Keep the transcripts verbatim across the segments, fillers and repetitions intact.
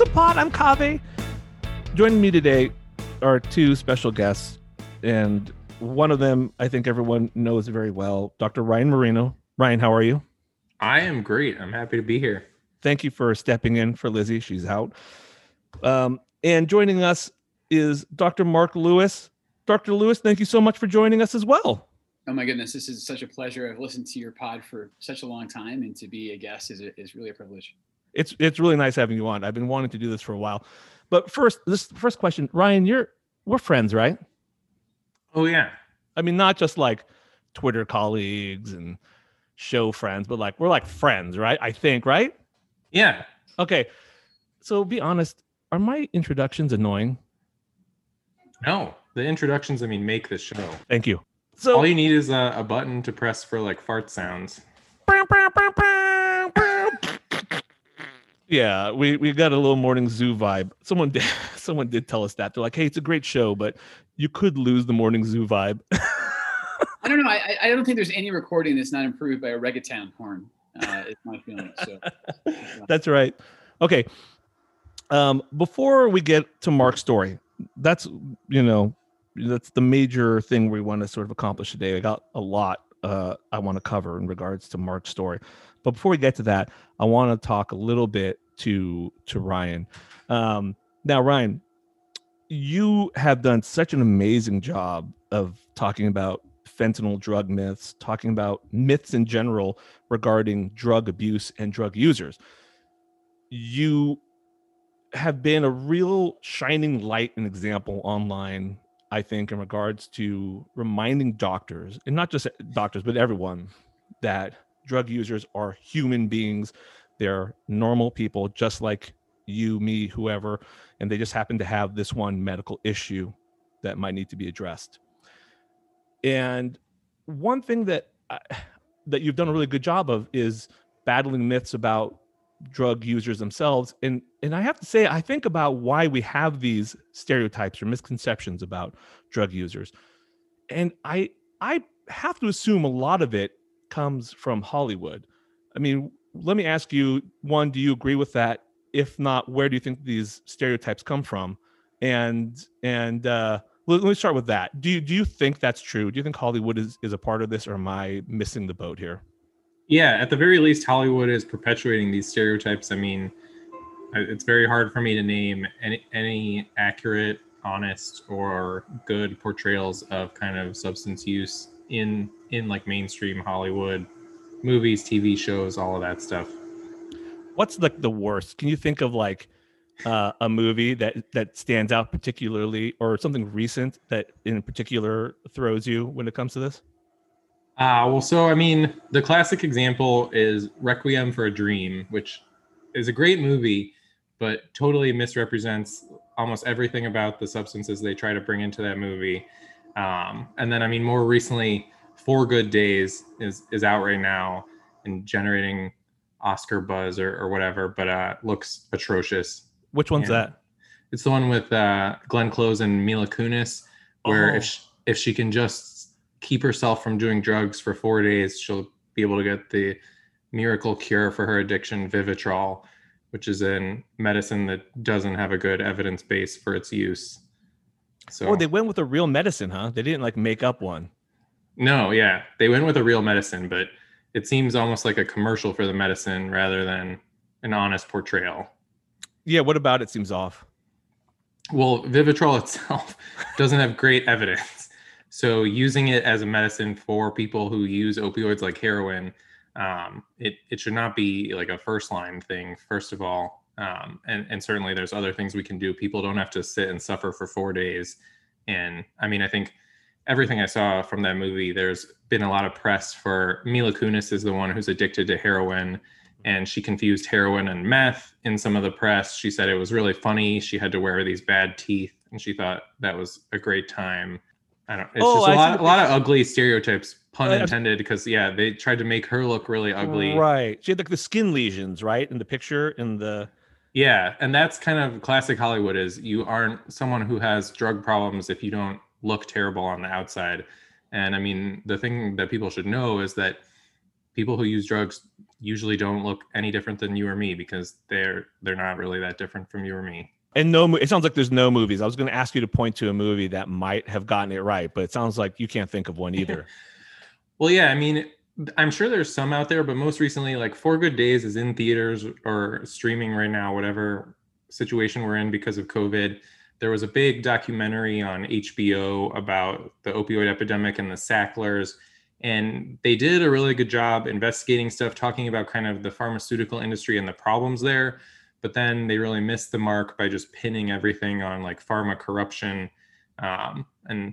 pod. I'm Kaveh. Joining me today are two special guests, and one of them I think everyone knows very well, Doctor Ryan Marino. Ryan, how are you? I am great. I'm happy to be here. Thank you for stepping in for Lizzie. She's out. Um, and joining us is Doctor Mark Lewis. Doctor Lewis, thank you so much for joining us as well. Oh my goodness, this is such a pleasure. I've listened to your pod for such a long time, and to be a guest is, is really a privilege. It's it's really nice having you on. I've been wanting to do this for a while. But first, this first question, Ryan, you're we're friends, right? Oh yeah. I mean, not just like Twitter colleagues and show friends, but like we're like friends, right? I think, right? Yeah. Okay. So be honest, are my introductions annoying? No, the introductions, I mean, make this show. Thank you. So all you need is a, a button to press for like fart sounds. Yeah, we, we got a little morning zoo vibe. Someone did someone did tell us that. They're like, hey, it's a great show, but you could lose the morning zoo vibe. I don't know. I, I don't think there's any recording that's not improved by a reggaeton horn. Uh, it's my feeling. So that's right. Okay. Um, before we get to Mark's story, that's you know, that's the major thing we want to sort of accomplish today. I got a lot uh, I want to cover in regards to Mark's story. But before we get to that, I want to talk a little bit to to Ryan. Um, now, Ryan, you have done such an amazing job of talking about fentanyl drug myths, talking about myths in general regarding drug abuse and drug users. You have been a real shining light and example online, I think, in regards to reminding doctors, and not just doctors, but everyone, that drug users are human beings. They're normal people, just like you, me, whoever, and they just happen to have this one medical issue that might need to be addressed. And one thing that I, that you've done a really good job of is battling myths about drug users themselves. And and I have to say, I think about why we have these stereotypes or misconceptions about drug users. And I I have to assume a lot of it comes from Hollywood. I mean, let me ask you, one, do you agree with that? If not, where do you think these stereotypes come from? And and uh, let, let me start with that. Do you do you think that's true? Do you think Hollywood is, is a part of this, or am I missing the boat here? Yeah, at the very least, Hollywood is perpetuating these stereotypes. I mean, it's very hard for me to name any, any accurate, honest, or good portrayals of kind of substance use in in like mainstream Hollywood movies, T V shows, all of that stuff. What's like the worst? Can you think of like uh, a movie that that stands out particularly, or something recent that in particular throws you when it comes to this? Uh, well, so, I mean, the classic example is Requiem for a Dream, which is a great movie, but totally misrepresents almost everything about the substances they try to bring into that movie. Um, and then, I mean, more recently, Four Good Days is, is out right now and generating Oscar buzz or, or whatever, but uh, looks atrocious. Which one's and that? It's the one with uh, Glenn Close and Mila Kunis, where Oh. if she, if she can just keep herself from doing drugs for four days, she'll be able to get the miracle cure for her addiction, Vivitrol, which is a medicine that doesn't have a good evidence base for its use. So, oh, they went with a real medicine, huh? They didn't like make up one. No, yeah, they went with a real medicine, but it seems almost like a commercial for the medicine rather than an honest portrayal. Yeah, what about it seems off? Well, Vivitrol itself doesn't have great evidence. So using it as a medicine for people who use opioids like heroin, um, it, it should not be like a first line thing, first of all. Um, and, and certainly there's other things we can do. People don't have to sit and suffer for four days. And I mean, I think everything I saw from that movie, there's been a lot of press for Mila Kunis is the one who's addicted to heroin, and she confused heroin and meth in some of the press. She said it was really funny. She had to wear these bad teeth, and she thought that was a great time. I don't. It's Oh, just a I lot, see. a lot of ugly stereotypes, pun Uh, intended, because yeah, they tried to make her look really ugly. Right. She had like the skin lesions, right, in the picture, in the. Yeah, and that's kind of classic Hollywood. Is you aren't someone who has drug problems if you don't look terrible on the outside. And I mean, the thing that people should know is that people who use drugs usually don't look any different than you or me because they're they're not really that different from you or me. And no, it sounds like there's no movies. I was going to ask you to point to a movie that might have gotten it right, but it sounds like you can't think of one either. Well, yeah, I mean, I'm sure there's some out there, but most recently, like Four Good Days is in theaters or streaming right now, whatever situation we're in because of COVID. There was a big documentary on H B O about the opioid epidemic and the Sacklers. And they did a really good job investigating stuff, talking about kind of the pharmaceutical industry and the problems there. But then they really missed the mark by just pinning everything on like pharma corruption. Um, and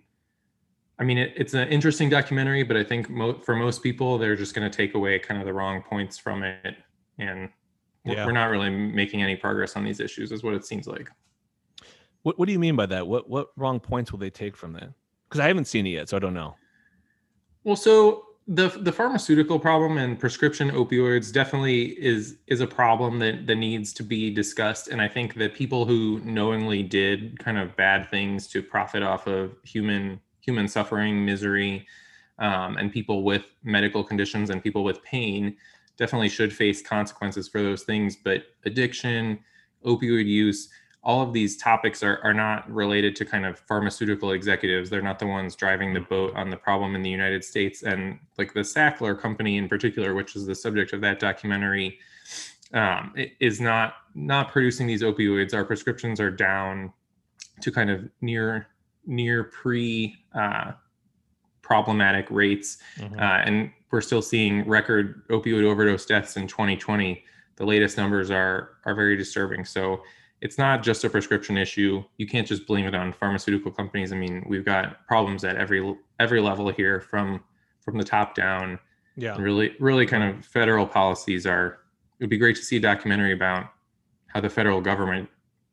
I mean, it, it's an interesting documentary, but I think mo- for most people, they're just going to take away kind of the wrong points from it. And we're, Yeah. we're not really making any progress on these issues is what it seems like. What What do you mean by that? What What wrong points will they take from that? Because I haven't seen it yet, so I don't know. Well, so the the pharmaceutical problem and prescription opioids definitely is is a problem that that needs to be discussed. And I think that people who knowingly did kind of bad things to profit off of human human suffering, misery, um, and people with medical conditions and people with pain definitely should face consequences for those things. But addiction, opioid use, all of these topics are, are not related to kind of pharmaceutical executives. They're not the ones driving the boat on the problem in the United States. And like the Sackler company in particular, which is the subject of that documentary, um, is not not producing these opioids. Our prescriptions are down to kind of near near pre uh, problematic rates. Mm-hmm. Uh, and we're still seeing record opioid overdose deaths in twenty twenty. The latest numbers are are very disturbing. So it's not just a prescription issue. You can't just blame it on pharmaceutical companies. I mean, we've got problems at every every level here, from from the top down. Yeah. And really, really kind of federal policies are, it would be great to see a documentary about how the federal government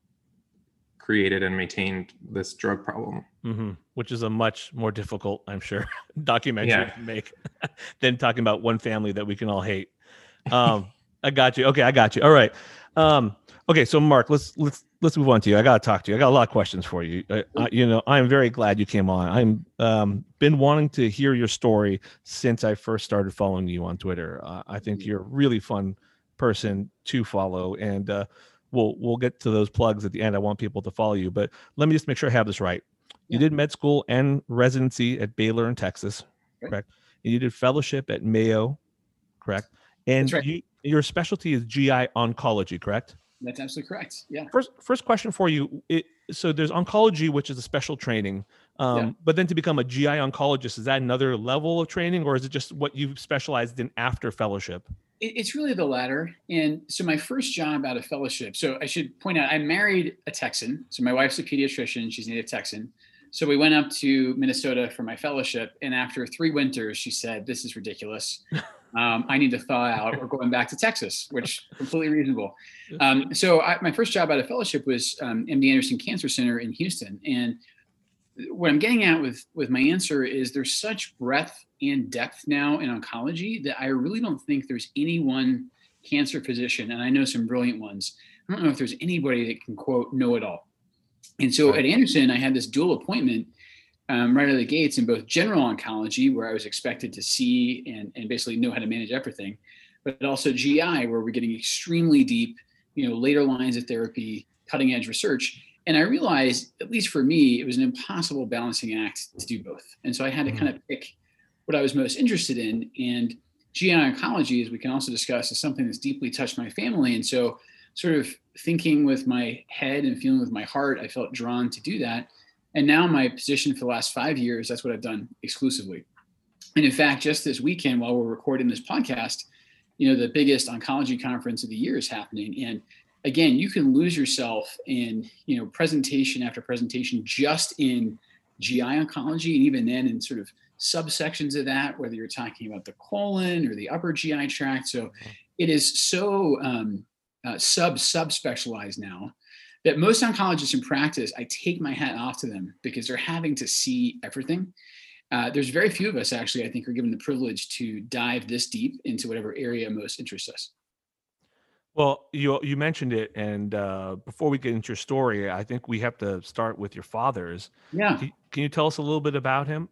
created and maintained this drug problem. Mm-hmm. Which is a much more difficult, I'm sure, documentary Yeah. to make than talking about one family that we can all hate. Um, I got you. Okay, I got you. All right. Um, okay, so Mark, let's let's let's move on to you. I got to talk to you. I got a lot of questions for you. I, I, you know, I'm very glad you came on. I'm um, been wanting to hear your story since I first started following you on Twitter. Uh, I think you're a really fun person to follow, and uh, we'll we'll get to those plugs at the end. I want people to follow you, but let me just make sure I have this right. You Yeah. did med school and residency at Baylor in Texas, Right. correct? And you did fellowship at Mayo, correct? And That's right. you, your specialty is G I oncology, correct? That's absolutely correct. Yeah. First, first question for you. It, so there's oncology, which is a special training, um, Yeah. but then to become a G I oncologist, is that another level of training, or is it just what you've specialized in after fellowship? It, it's really the latter. And so my first job out of fellowship, so I should point out, I married a Texan. So my wife's a pediatrician. She's native Texan. So we went up to Minnesota for my fellowship. And after three winters, she said, "This is ridiculous. Um, I need to thaw out. We're going back to Texas," which completely reasonable. Um, so I, my first job out of fellowship was um, M D Anderson Cancer Center in Houston. And what I'm getting at with, with my answer is there's such breadth and depth now in oncology that I really don't think there's any one cancer physician, and I know some brilliant ones. I don't know if there's anybody that can, quote, know it all. And so at Anderson, I had this dual appointment um, right out of the gates in both general oncology, where I was expected to see and, and basically know how to manage everything, but also G I, where we're getting extremely deep, you know, later lines of therapy, cutting edge research. And I realized, at least for me, it was an impossible balancing act to do both. And so I had to kind of pick what I was most interested in. And G I oncology, as we can also discuss, is something that's deeply touched my family. And so sort of thinking with my head and feeling with my heart, I felt drawn to do that. And now my position for the last five years, that's what I've done exclusively. And in fact, just this weekend, while we're recording this podcast, you know, the biggest oncology conference of the year is happening. And again, you can lose yourself in, you know, presentation after presentation just in G I oncology. And even then in sort of subsections of that, whether you're talking about the colon or the upper G I tract. So it is so um, uh, sub sub specialized now that most oncologists in practice, I take my hat off to them because they're having to see everything. Uh, there's very few of us actually, I think, are given the privilege to dive this deep into whatever area most interests us. Well, you you mentioned it, and uh, before we get into your story, I think we have to start with your father's. Yeah. Can, can you tell us a little bit about him?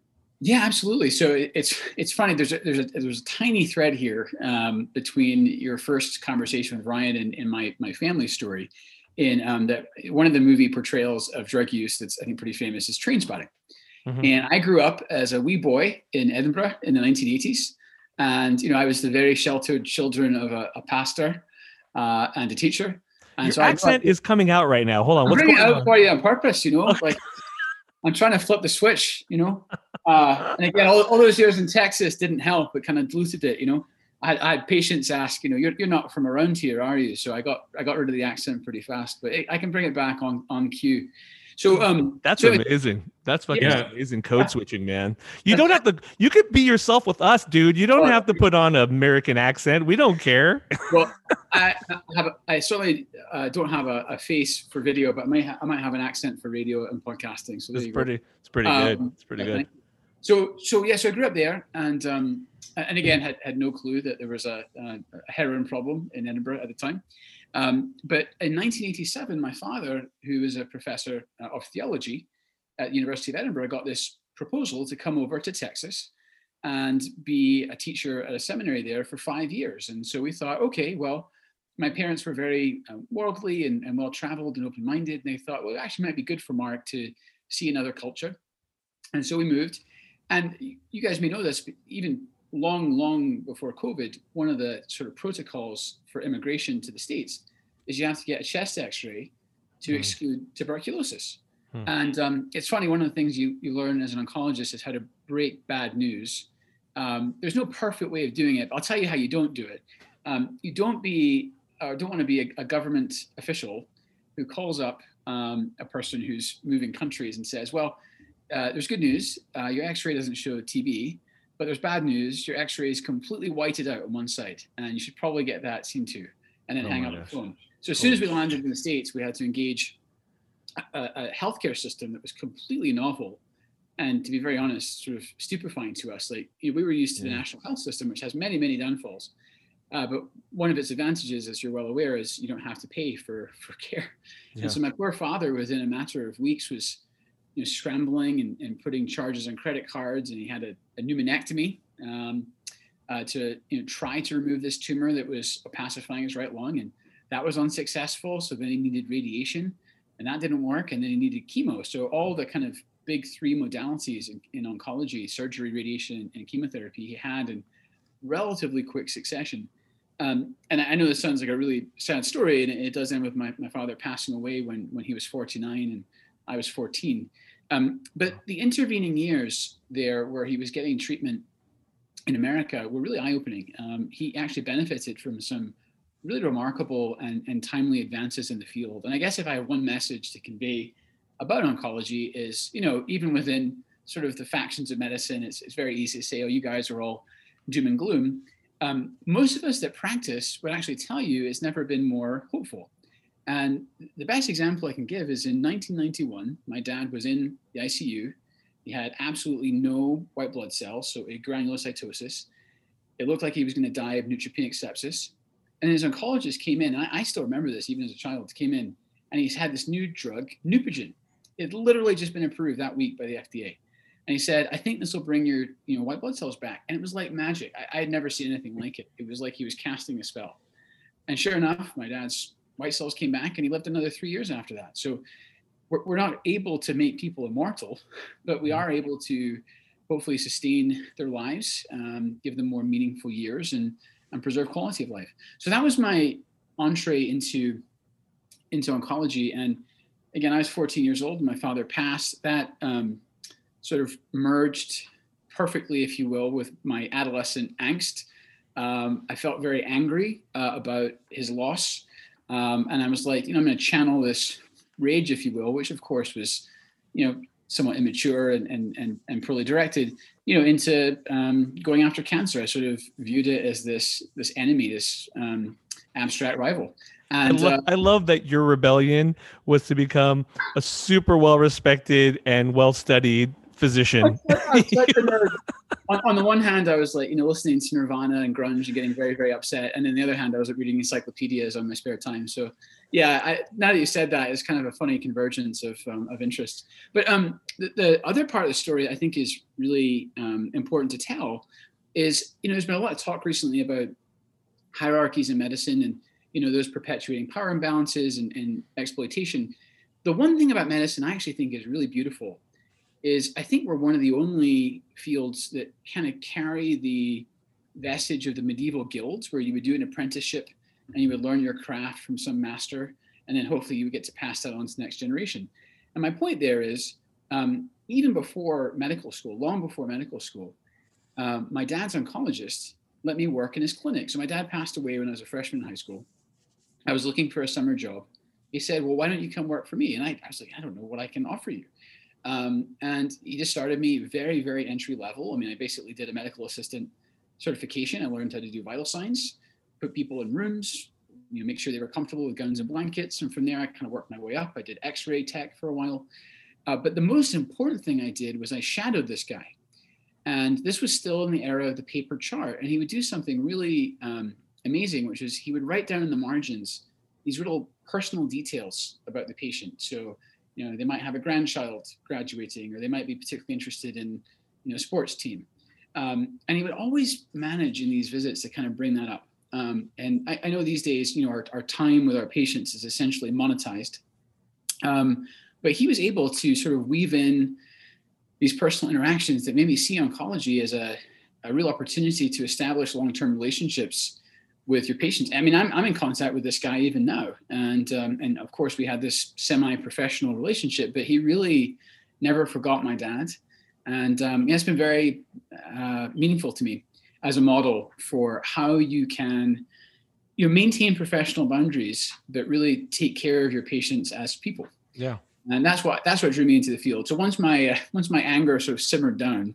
Yeah, absolutely. So it, it's it's funny. There's a, there's a there's a tiny thread here um, between your first conversation with Ryan and, and my my family story. In um, that one of the movie portrayals of drug use that's I think pretty famous is Trainspotting. Mhm. And I grew up as a wee boy in Edinburgh in the nineteen eighties, and you know I was the very sheltered children of a, a pastor uh, and a teacher. And Your so I accent is coming out right now. Hold on. I'm What's bringing going it out on? for you on purpose, you know, like I'm trying to flip the switch, you know. Uh, and again, all, all those years in Texas didn't help; it kind of diluted it, you know. I had, I had patients ask, you know, you're you're not from around here, are you? So I got I got rid of the accent pretty fast, but I can bring it back on on cue. So um, That's so amazing. That's fucking Yeah. amazing code switching, man. You don't have to. You could be yourself with us, dude. You don't have to put on an American accent. We don't care. Well, I have a, I certainly uh, don't have a, a face for video, but I might ha- I might have an accent for radio and podcasting. So there It's you pretty. go. It's pretty good. Um, It's pretty yeah, good. So so yeah, so I grew up there, and um, and again had, had no clue that there was a, a heroin problem in Edinburgh at the time. Um, but in nineteen eighty-seven, my father, who was a professor of theology at the University of Edinburgh, got this proposal to come over to Texas and be a teacher at a seminary there for five years. And so we thought, okay, well, my parents were very uh, worldly and, and well-traveled and open-minded. And they thought, well, it actually might be good for Mark to see another culture. And so we moved. And you guys may know this, but even long, long before COVID, one of the sort of protocols for immigration to the States is you have to get a chest x-ray to mm. exclude tuberculosis. Mm. And um, it's funny, one of the things you, you learn as an oncologist is how to break bad news. Um, there's no perfect way of doing it, but I'll tell you how you don't do it. Um, you don't be, or don't want to be a, a government official who calls up um, a person who's moving countries and says, well, uh, there's good news. Uh, your x-ray doesn't show T B. But there's bad news. Your x-ray is completely whited out on one side, and you should probably get that seen to, and then oh hang up gosh. the phone. So as soon as we landed in the States, we had to engage a, a healthcare system that was completely novel, and to be very honest, sort of stupefying to us. Like you know, we were used to yeah. the national health system, which has many, many downfalls. Uh, but one of its advantages, as you're well aware, is you don't have to pay for for care. Yeah. And so my poor father, within a matter of weeks, was you know, scrambling and, and putting charges on credit cards, and he had a, a pneumonectomy um, uh, to you know, try to remove this tumor that was opacifying his right lung, and that was unsuccessful. So then he needed radiation, and that didn't work, and then he needed chemo. So all the kind of big three modalities in, in oncology, surgery, radiation, and chemotherapy, he had in relatively quick succession. Um, and I know this sounds like a really sad story, and it, it does end with my, my father passing away when when he was forty-nine and I was fourteen. Um, but the intervening years there where he was getting treatment in America were really eye-opening. Um, he actually benefited from some really remarkable and, and timely advances in the field. And I guess if I have one message to convey about oncology is, you know, even within sort of the factions of medicine, it's, it's very easy to say, oh, you guys are all doom and gloom. Um, most of us that practice would actually tell you it's never been more hopeful. And the best example I can give is in nineteen ninety-one, my dad was in the I C U. He had absolutely no white blood cells, so a granulocytosis. It looked like he was going to die of neutropenic sepsis. And his oncologist came in, and I, I still remember this even as a child, came in, and he's had this new drug, Neupogen. It had literally just been approved that week by the F D A. And he said, I think this will bring your you know, white blood cells back. And it was like magic. I, I had never seen anything like it. It was like he was casting a spell. And sure enough, my dad's white cells came back, and he lived another three years after that. So we're, we're not able to make people immortal, but we are able to hopefully sustain their lives, um, give them more meaningful years, and, and preserve quality of life. So that was my entree into, into oncology. And again, I was fourteen years old, and my father passed. That um, sort of merged perfectly, if you will, with my adolescent angst. Um, I felt very angry uh, about his loss. Um, and I was like, you know, I'm going to channel this rage, if you will, which of course was, you know, somewhat immature and and and, and poorly directed, you know, into um, going after cancer. I sort of viewed it as this this enemy, this um, abstract rival. And I, lo- uh, I love that your rebellion was to become a super well-respected and well-studied physician. I'm such a nerd. On, on the one hand, I was like, you know, listening to Nirvana and grunge and getting very, very upset. And then the other hand, I was like, reading encyclopedias on my spare time. So yeah, I, now that you said that, it's kind of a funny convergence of, um, of interest. But um, the, the other part of the story I think is really um, important to tell is, you know, there's been a lot of talk recently about hierarchies in medicine and, you know, those perpetuating power imbalances and, and exploitation. The one thing about medicine I actually think is really beautiful is I think we're one of the only fields that kind of carry the vestige of the medieval guilds, where you would do an apprenticeship and you would learn your craft from some master, and then hopefully you would get to pass that on to the next generation. And my point there is, um, even before medical school, long before medical school, um, my dad's oncologist let me work in his clinic. So my dad passed away when I was a freshman in high school. I was looking for a summer job. He said, well, why don't you come work for me? And I, I was like, I don't know what I can offer you. Um, and he just started me very, very entry level. I mean, I basically did a medical assistant certification. I learned how to do vital signs, put people in rooms, you know, make sure they were comfortable with gowns and blankets. And from there, I kind of worked my way up. I did x-ray tech for a while. Uh, but the most important thing I did was I shadowed this guy. And this was still in the era of the paper chart. And he would do something really um, amazing, which is he would write down in the margins these little personal details about the patient. So, you know, they might have a grandchild graduating, or they might be particularly interested in, you know, sports team. Um, and he would always manage in these visits to kind of bring that up. Um, and I, I know these days, you know, our, our time with our patients is essentially monetized. Um, but he was able to sort of weave in these personal interactions that made me see oncology as a, a real opportunity to establish long-term relationships with your patients. I mean, I'm, I'm in contact with this guy even now. And, um, and of course we had this semi-professional relationship, but he really never forgot my dad. And um, yeah, it's been very uh, meaningful to me as a model for how you can, you know, maintain professional boundaries, but really take care of your patients as people. Yeah. And that's what, that's what drew me into the field. So once my, uh, once my anger sort of simmered down,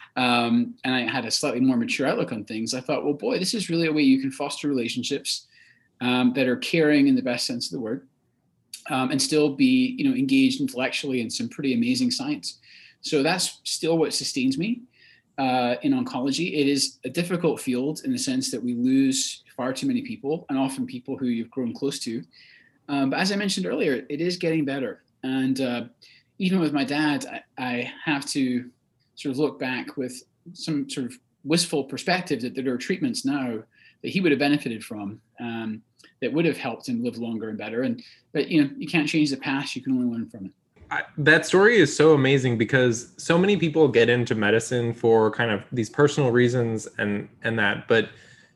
Um, and I had a slightly more mature outlook on things, I thought, well, boy, this is really a way you can foster relationships um, that are caring in the best sense of the word, um, and still be, you know, engaged intellectually in some pretty amazing science. So that's still what sustains me uh, in oncology. It is a difficult field in the sense that we lose far too many people, and often people who you've grown close to. Um, but as I mentioned earlier, it is getting better. And uh, even with my dad, I, I have to sort of look back with some sort of wistful perspective that there are treatments now that he would have benefited from, um, that would have helped him live longer and better. And, but you know, you can't change the past, you can only learn from it. I, that story is so amazing because so many people get into medicine for kind of these personal reasons and, and that, but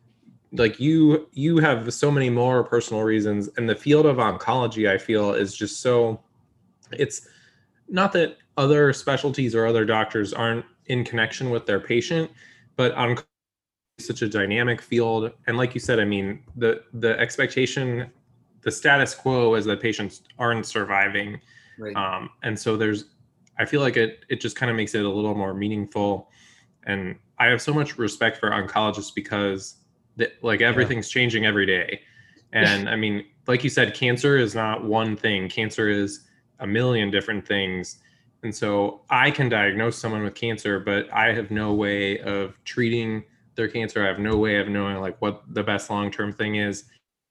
like you, you have so many more personal reasons, and the field of oncology, I feel, is just so, it's not that other specialties or other doctors aren't in connection with their patient, but oncology is such a dynamic field. And like you said, I mean, the, the expectation, the status quo is that patients aren't surviving. Right. Um, and so there's, I feel like it, it just kind of makes it a little more meaningful. And I have so much respect for oncologists because the, like everything's yeah. changing every day. And I mean, like you said, cancer is not one thing. Cancer is a million different things. And so I can diagnose someone with cancer, but I have no way of treating their cancer. I have no way of knowing like what the best long-term thing is.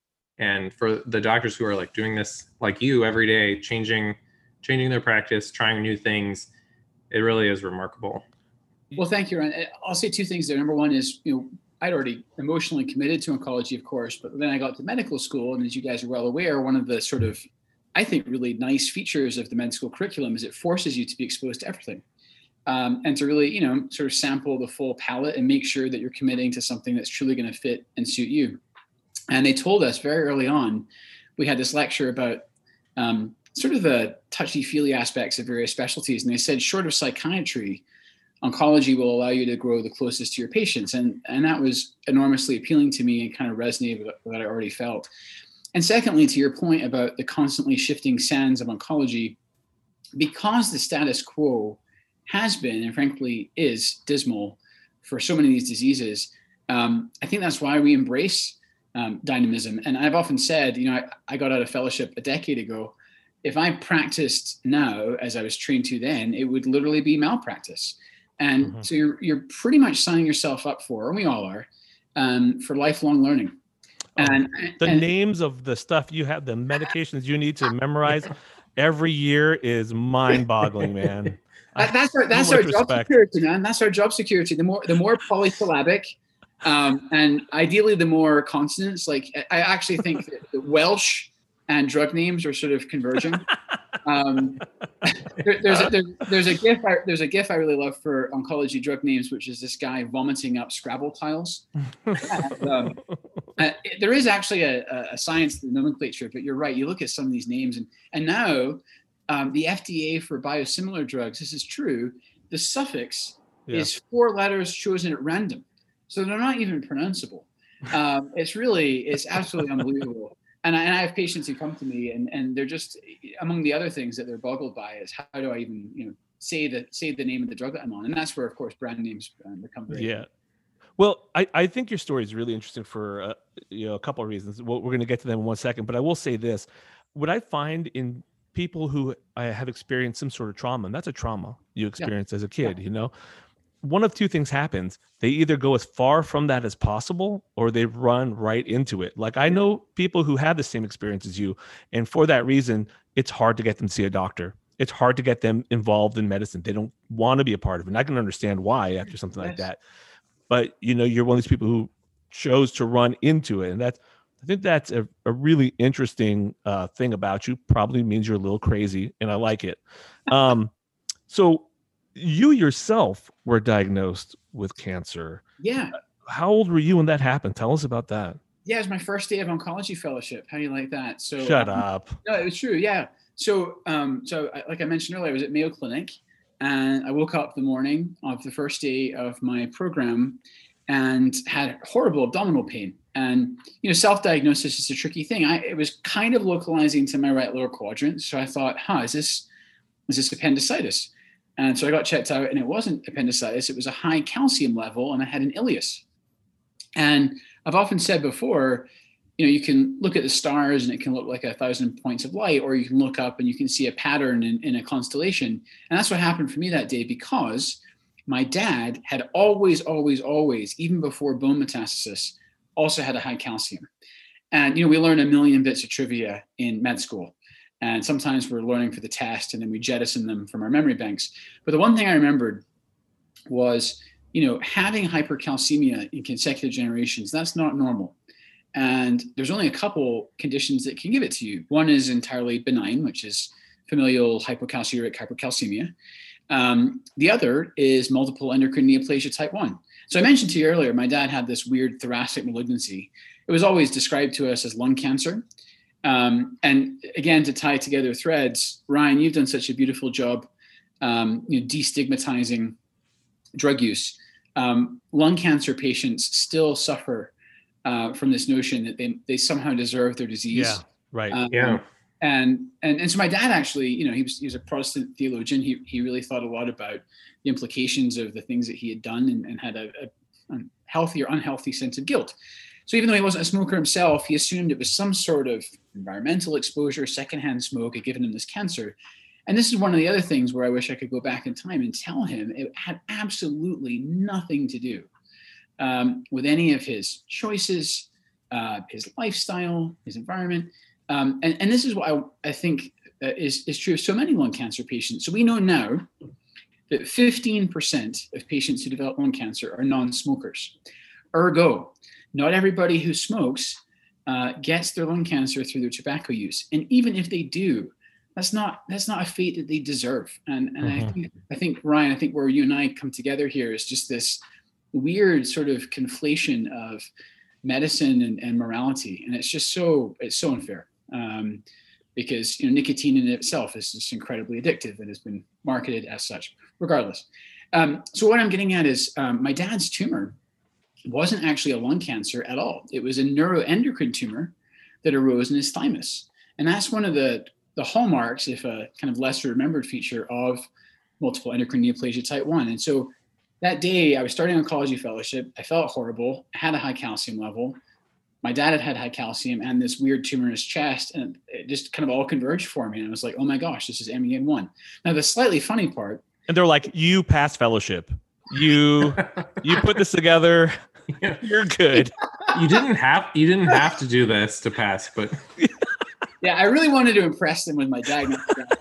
And for the doctors who are like doing this, like you, every day, changing, changing their practice, trying new things, it really is remarkable. Well, thank you, Ryan. I'll say two things there. Number one is, you know, I'd already emotionally committed to oncology, of course, but then I got to medical school. And as you guys are well aware, one of the sort of, I think, really nice features of the med school curriculum is it forces you to be exposed to everything, um, and to really, you know, sort of sample the full palette and make sure that you're committing to something that's truly going to fit and suit you. And they told us very early on, we had this lecture about um, sort of the touchy-feely aspects of various specialties. And they said, short of psychiatry, oncology will allow you to grow the closest to your patients. And, and that was enormously appealing to me and kind of resonated with what I already felt. And secondly, to your point about the constantly shifting sands of oncology, because the status quo has been, and frankly is, dismal for so many of these diseases, um, I think that's why we embrace um, dynamism. And I've often said, you know, I, I got out of fellowship a decade ago, if I practiced now as I was trained to then, it would literally be malpractice. And mm-hmm. so you're you're pretty much signing yourself up for, and we all are, um, for lifelong learning. Oh, and the and, names of the stuff you have, the medications you need to memorize every year is mind-boggling, man. That, that's our that's so our job respect. security, man. That's our job security. The more the more polysyllabic, um, and ideally the more consonants. Like I actually think that the Welsh and drug names are sort of converging. Um, there, there's a, there, there's a gif I, there's a gif I really love for oncology drug names, which is this guy vomiting up Scrabble tiles. and, um, uh, it, there is actually a, a science to the nomenclature, but you're right. You look at some of these names, and and now um, the F D A for biosimilar drugs. This is true. The suffix yeah. is four letters chosen at random, so they're not even pronounceable. Um, it's really it's absolutely unbelievable. And I, and I have patients who come to me, and, and they're just, among the other things that they're boggled by is how do I even, you know, say the say the name of the drug that I'm on, and that's where, of course, brand names um, become very. Yeah, well, I, I think your story is really interesting for uh, you know a couple of reasons. Well, we're going to get to them in one second, but I will say this: what I find in people who uh, have experienced some sort of trauma, and that's a trauma you experienced yeah. as a kid, yeah. you know. One of two things happens. They either go as far from that as possible or they run right into it. Like I know people who have the same experience as you. And for that reason, it's hard to get them to see a doctor. It's hard to get them involved in medicine. They don't want to be a part of it. And I can understand why after something yes. like that. But, you know, you're one of these people who chose to run into it. And that's, I think that's a, a really interesting uh, thing about you. Probably means you're a little crazy and I like it. Um, so, you yourself were diagnosed with cancer. Yeah. How old were you when that happened? Tell us about that. Yeah, it was my first day of oncology fellowship. How do you like that? So shut um, up. No, it was true. Yeah. So, um, so I, like I mentioned earlier, I was at Mayo Clinic, and I woke up the morning of the first day of my program, and had horrible abdominal pain. And you know, self-diagnosis is a tricky thing. I it was kind of localizing to my right lower quadrant. So I thought, huh, is this is this appendicitis? And so I got checked out, and it wasn't appendicitis. It was a high calcium level, and I had an ileus. And I've often said before, you know, you can look at the stars, and it can look like a thousand points of light, or you can look up and you can see a pattern in, in a constellation. And that's what happened for me that day, because my dad had always, always, always, even before bone metastasis, also had a high calcium. And, you know, we learn a million bits of trivia in med school. And sometimes we're learning for the test and then we jettison them from our memory banks. But the one thing I remembered was, you know, having hypercalcemia in consecutive generations, that's not normal. And there's only a couple conditions that can give it to you. One is entirely benign, which is familial hypocalciuric hypercalcemia. Um, the other is multiple endocrine neoplasia type one. So I mentioned to you earlier, my dad had this weird thoracic malignancy. It was always described to us as lung cancer. Um, and again, to tie together threads, Ryan, you've done such a beautiful job, um, you know, destigmatizing drug use. Um, lung cancer patients still suffer uh, from this notion that they they somehow deserve their disease. Yeah, right. Um, yeah. And, and and so my dad actually, you know, he was he was a Protestant theologian. He he really thought a lot about the implications of the things that he had done, and, and had a, a, a healthy or unhealthy sense of guilt. So even though he wasn't a smoker himself, he assumed it was some sort of environmental exposure, secondhand smoke had given him this cancer. And this is one of the other things where I wish I could go back in time and tell him it had absolutely nothing to do um, with any of his choices, uh, his lifestyle, his environment. Um, and, and this is what I, I think uh, is, is true of so many lung cancer patients. So we know now that fifteen percent of patients who develop lung cancer are non-smokers. Ergo, not everybody who smokes uh, gets their lung cancer through their tobacco use. And even if they do, that's not that's not a fate that they deserve. And, and mm-hmm. I, think, I think, Ryan, I think where you and I come together here is just this weird sort of conflation of medicine and, and morality. And it's just so, it's so unfair. Um, because, you know, nicotine in itself is just incredibly addictive and has been marketed as such, regardless. Um, so what I'm getting at is um, my dad's tumor wasn't actually a lung cancer at all. It was a neuroendocrine tumor that arose in his thymus. And that's one of the, the hallmarks, if a kind of lesser remembered feature of multiple endocrine neoplasia type one. And so that day I was starting oncology fellowship. I felt horrible. I had a high calcium level. my dad had had high calcium and this weird tumor in his chest, and it just kind of all converged for me. And I was like, oh my gosh, this is M E N one. Now, the slightly funny part. And they're like, you passed fellowship. You you put this together. Yeah. You're good. You didn't have you didn't have to do this to pass, but yeah, I really wanted to impress them with my diagnosis.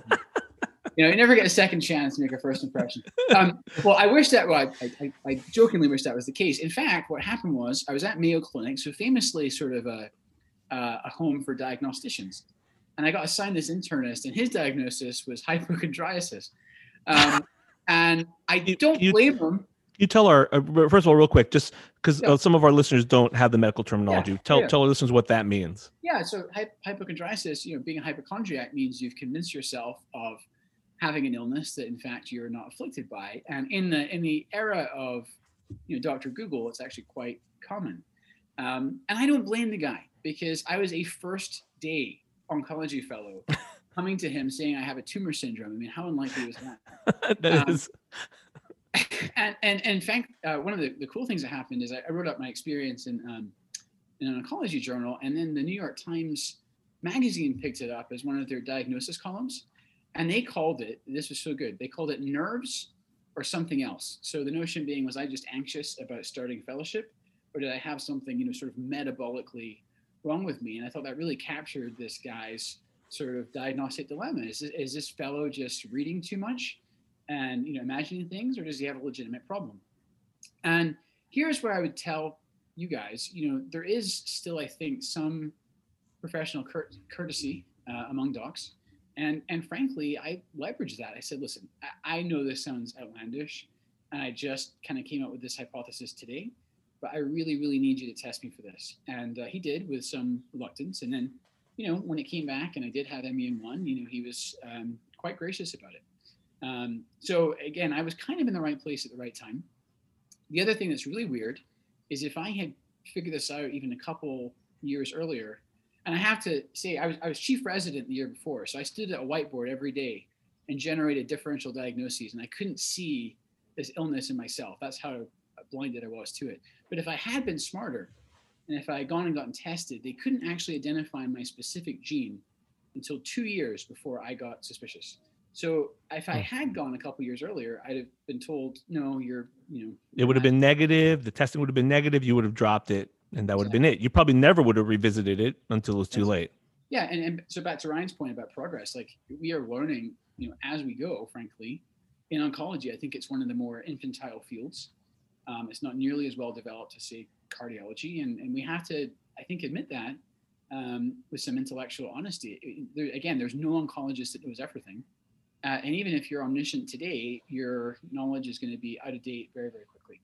You know, you never get a second chance to make a first impression. Um, well, I wish that, well, I, I, I jokingly wish that was the case. In fact, what happened was I was at Mayo Clinic, so famously sort of a, uh, a home for diagnosticians. And I got assigned this internist, and his diagnosis was hypochondriasis. Um, and I don't you, blame him. You tell our, uh, first of all, real quick, just because Yeah. uh, some of our listeners don't have the medical terminology. Yeah, Tell yeah. tell our listeners what that means. Yeah, so hy- hypochondriasis, you know, being a hypochondriac means you've convinced yourself of having an illness that in fact you're not afflicted by. And in the in the era of, you know, Doctor Google, it's actually quite common. Um, and I don't blame the guy, because I was a first day oncology fellow coming to him saying I have a tumor syndrome. I mean, how unlikely was that? That Um, is- and, and, and in fact, uh, one of the, the cool things that happened is I, I wrote up my experience in, um, in an oncology journal, and then the New York Times magazine picked it up as one of their diagnosis columns. And they called it, this was so good, they called it nerves or something else. So the notion being, was I just anxious about starting fellowship, or did I have something, you know, sort of metabolically wrong with me? And I thought that really captured this guy's sort of diagnostic dilemma. Is this, is this fellow just reading too much and, you know, imagining things, or does he have a legitimate problem? And here's where I would tell you guys, you know, there is still, I think, some professional cur- courtesy uh, among docs. And and frankly, I leveraged that. I said, listen, I, I know this sounds outlandish, and I just kind of came up with this hypothesis today, but I really, really need you to test me for this. And uh, he did, with some reluctance. And then, you know, when it came back and I did have M E N one, you know, he was um, quite gracious about it. Um, so again, I was kind of in the right place at the right time. The other thing that's really weird is if I had figured this out even a couple years earlier, and I have to say, I was, I was chief resident the year before. So I stood at a whiteboard every day and generated differential diagnoses. And I couldn't see this illness in myself. That's how blinded I was to it. But if I had been smarter, and if I had gone and gotten tested, they couldn't actually identify my specific gene until two years before I got suspicious. So if I had gone a couple years earlier, I'd have been told, no, you're, you know. it would have been negative. The testing would have been negative. You would have dropped it, and that would have been it. You probably never would have revisited it until it was too late. Yeah, and, and so back to Ryan's point about progress, like we are learning, you know, as we go, frankly. In oncology, I think it's one of the more infantile fields. Um, it's not nearly as well developed as, say, cardiology. And, and we have to, I think, admit that um, with some intellectual honesty. It, there, again, there's no oncologist that knows everything. Uh, and even if you're omniscient today, your knowledge is going to be out of date very, very quickly.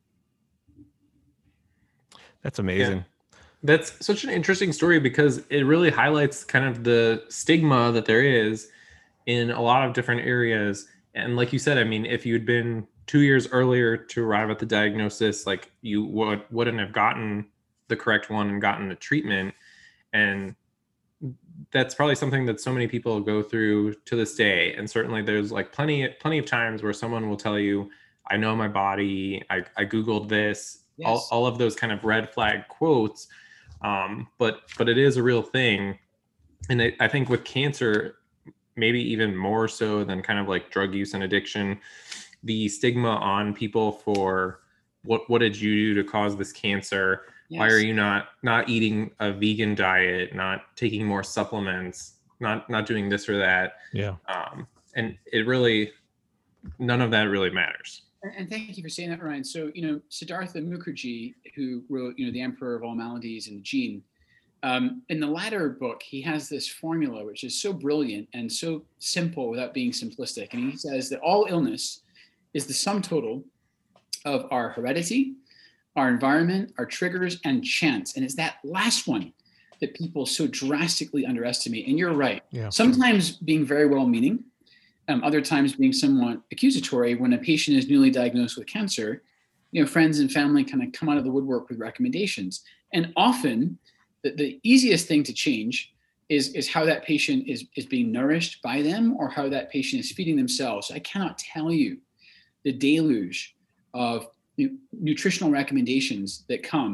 That's amazing. Yeah. That's such an interesting story because it really highlights kind of the stigma that there is in a lot of different areas. And like you said, I mean, if you'd been two years earlier to arrive at the diagnosis, like you would, wouldn't have gotten the correct one and gotten the treatment. And that's probably something that so many people go through to this day. And certainly there's like plenty, plenty of times where someone will tell you, I know my body, I, I Googled this, yes. all, all of those kind of red flag quotes. Um, but, but it is a real thing. And it, I think with cancer, maybe even more so than kind of like drug use and addiction, the stigma on people for what, what did you do to cause this cancer? Yes. Why are you not, not eating a vegan diet, not taking more supplements, not, not doing this or that? Yeah. Um, and it really, none of that really matters. And thank you for saying that, Ryan. So, you know, Siddhartha Mukherjee, who wrote, you know, The Emperor of All Maladies and The Gene, um, in the latter book, he has this formula, which is so brilliant and so simple without being simplistic. And he says that all illness is the sum total of our heredity, our environment, our triggers, and chance. And it's that last one that people so drastically underestimate. And you're right. Yeah. Sometimes being very well-meaning, um, other times being somewhat accusatory. When a patient is newly diagnosed with cancer, you know, friends and family kind of come out of the woodwork with recommendations. And often the, the easiest thing to change is, is how that patient is, is being nourished by them or how that patient is feeding themselves. I cannot tell you the deluge of nutritional recommendations that come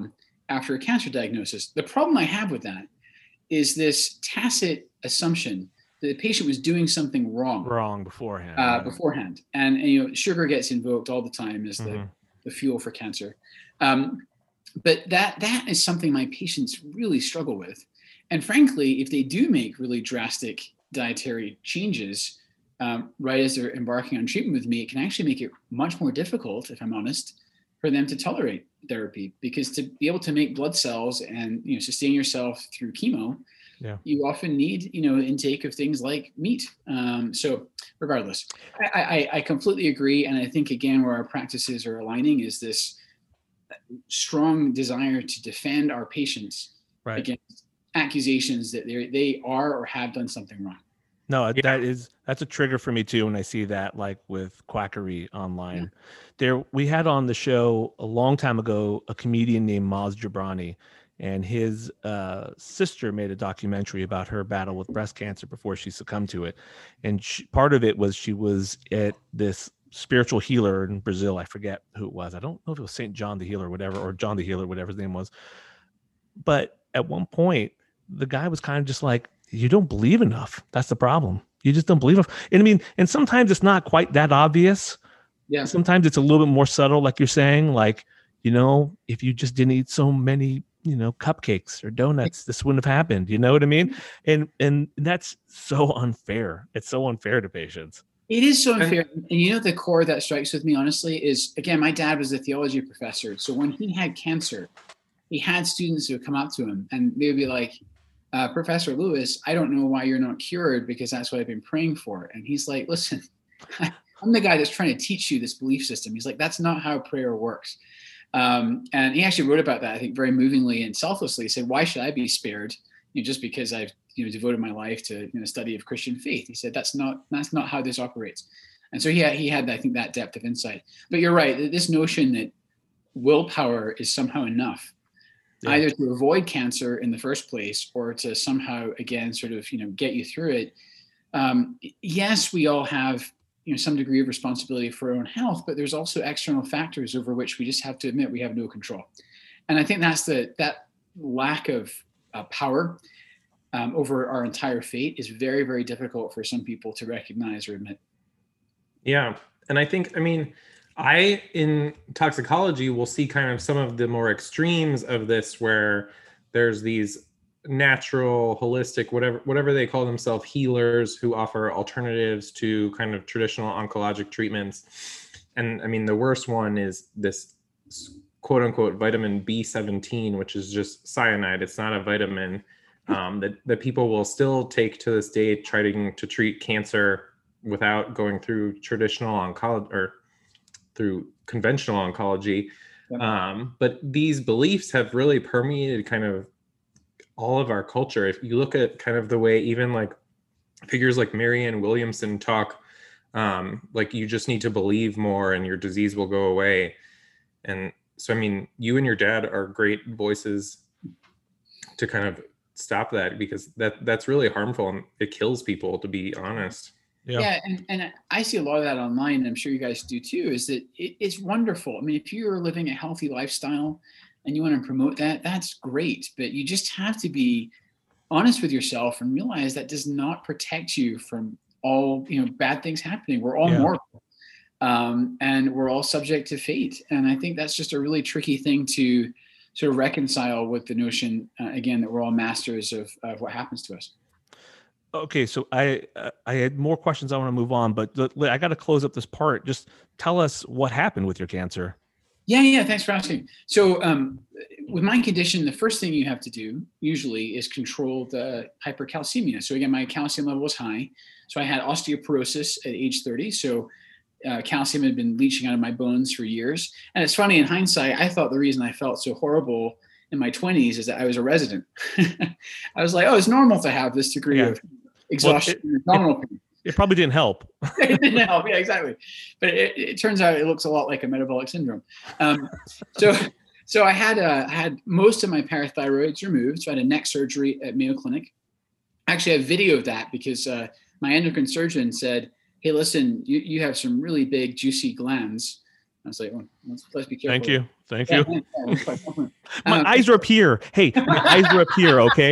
after a cancer diagnosis. The problem I have with that is this tacit assumption that the patient was doing something wrong wrong beforehand. uh, yeah. beforehand, and, and you know, sugar gets invoked all the time as the, Mhm. the fuel for cancer. Um, but that that is something my patients really struggle with, and frankly, if they do make really drastic dietary changes um, right as they're embarking on treatment with me, it can actually make it much more difficult, if I'm honest, for them to tolerate therapy, because to be able to make blood cells and, you know, sustain yourself through chemo, Yeah. you often need, you know, intake of things like meat. Um, so regardless, I, I, I completely agree. And I think, again, where our practices are aligning is this strong desire to defend our patients Right. against accusations that they they are or have done something wrong. No, Yeah. that is that's a trigger for me too when I see that, like with quackery online. Yeah. There, we had on the show a long time ago a comedian named Maz Jobrani, and his uh, sister made a documentary about her battle with breast cancer before she succumbed to it. And she, part of it was she was at this spiritual healer in Brazil. I forget who it was. I don't know if it was Saint John the Healer or whatever, or John the Healer, whatever his name was. But at one point, the guy was kind of just like, you don't believe enough. That's the problem. You just don't believe enough. And I mean, and sometimes it's not quite that obvious. Yeah. Sometimes it's a little bit more subtle, like you're saying, like, you know, if you just didn't eat so many, you know, cupcakes or donuts, this wouldn't have happened. You know what I mean? And and that's so unfair. It's so unfair to patients. It is so unfair. And, and you know, the core that strikes with me, honestly, is, again, my dad was a theology professor. So when he had cancer, he had students who would come up to him and they would be like, uh, Professor Lewis, I don't know why you're not cured, because that's what I've been praying for. And he's like, listen, I'm the guy that's trying to teach you this belief system. He's like, that's not how prayer works. Um, and he actually wrote about that, I think, very movingly and selflessly. He said, why should I be spared, you know, just because I've, you know, devoted my life to, you know, study of Christian faith? He said, that's not, that's not how this operates. And so he had, he had, I think, that depth of insight. But you're right, this notion that willpower is somehow enough, yeah, either to avoid cancer in the first place or to somehow, again, sort of, you know, get you through it. Um, yes, we all have, you know, some degree of responsibility for our own health, but there's also external factors over which we just have to admit we have no control. And I think that's the, that lack of uh, power um, over our entire fate is very, very difficult for some people to recognize or admit. Yeah. And I think, I mean, I, in toxicology, will see kind of some of the more extremes of this, where there's these natural, holistic, whatever, whatever they call themselves, healers who offer alternatives to kind of traditional oncologic treatments. And I mean, the worst one is this quote unquote vitamin B seventeen, which is just cyanide. It's not a vitamin um, that, that people will still take to this day, trying to treat cancer without going through traditional oncology or through conventional oncology. Yep. Um, but these beliefs have really permeated kind of all of our culture. If you look at kind of the way even like figures like Marianne Williamson talk, um, like you just need to believe more and your disease will go away. And so, I mean, you and your dad are great voices to kind of stop that, because that that's really harmful and it kills people, to be honest. Yeah. Yeah, and, and I see a lot of that online, and I'm sure you guys do too, is that it, it's wonderful. I mean, if you're living a healthy lifestyle and you want to promote that, that's great. But you just have to be honest with yourself and realize that does not protect you from all, you know, bad things happening. We're all Yeah. mortal, um, and we're all subject to fate. And I think that's just a really tricky thing to sort of reconcile with the notion, uh, again, that we're all masters of, of what happens to us. Okay, so I uh, I had more questions. I want to move on, but th- I got to close up this part. Just tell us what happened with your cancer. Yeah, yeah. Thanks for asking. So um, with my condition, the first thing you have to do usually is control the hypercalcemia. So again, my calcium level was high. So I had osteoporosis at age thirty. So uh, calcium had been leaching out of my bones for years. And it's funny, in hindsight, I thought the reason I felt so horrible in my twenties is that I was a resident. I was like, oh, it's normal to have this degree Yeah. of exhaustion and abdominal pain. It probably didn't help. It didn't help. Yeah, exactly. But it, it turns out it looks a lot like a metabolic syndrome. Um, so, so I had uh, had most of my parathyroids removed. So I had a neck surgery at Mayo Clinic. Actually, I have video of that because uh, my endocrine surgeon said, "Hey, listen, you, you have some really big, juicy glands. I was like, oh, let's, let's be careful. Thank you. Thank Yeah, you. yeah, yeah, My um, eyes are up here. Hey, my eyes are up here. Okay.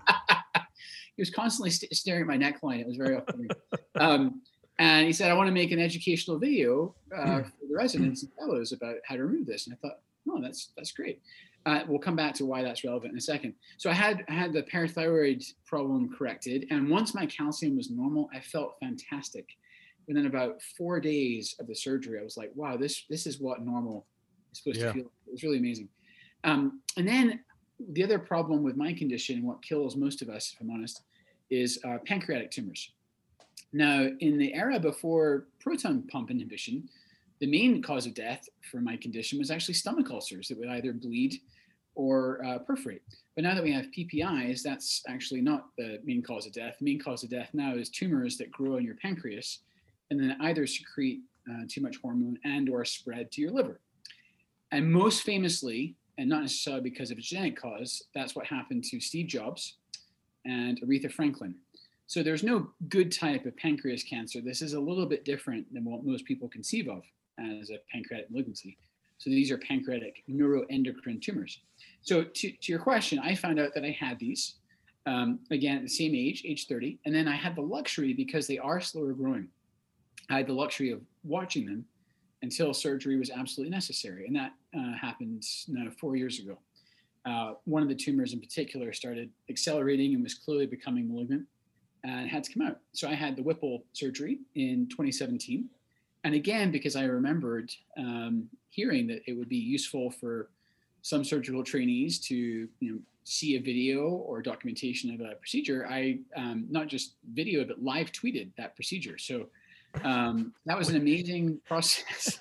He was constantly st- staring at my neckline. It was very off-putting. um, and he said, I want to make an educational video uh, for the residents and fellows about how to remove this. And I thought, oh, that's that's great. Uh, we'll come back to why that's relevant in a second. So I had I had the parathyroid problem corrected, and once my calcium was normal, I felt fantastic. Within about four days of the surgery, I was like, wow, this this is what normal is supposed Yeah. to feel. It was really amazing. Um, and then the other problem with my condition, what kills most of us, if I'm honest, is uh, pancreatic tumors. Now, in the era before proton pump inhibition, the main cause of death for my condition was actually stomach ulcers that would either bleed or uh, perforate. But now that we have P P Is, that's actually not the main cause of death. The main cause of death now is tumors that grow in your pancreas and then either secrete uh, too much hormone and or spread to your liver. And most famously, and not necessarily because of a genetic cause, that's what happened to Steve Jobs and Aretha Franklin. So there's no good type of pancreas cancer. This is a little bit different than what most people conceive of as a pancreatic malignancy. So these are pancreatic neuroendocrine tumors. So to, to your question, I found out that I had these, um, again, at the same age, age thirty. And then I had the luxury, because they are slower growing, I had the luxury of watching them until surgery was absolutely necessary. And that uh, happened now four years ago. Uh, one of the tumors in particular started accelerating and was clearly becoming malignant and had to come out. So I had the Whipple surgery in twenty seventeen. And again, because I remembered um, hearing that it would be useful for some surgical trainees to, you know, see a video or documentation of a procedure, I um, not just videoed, but live tweeted that procedure. So um, that was an amazing process.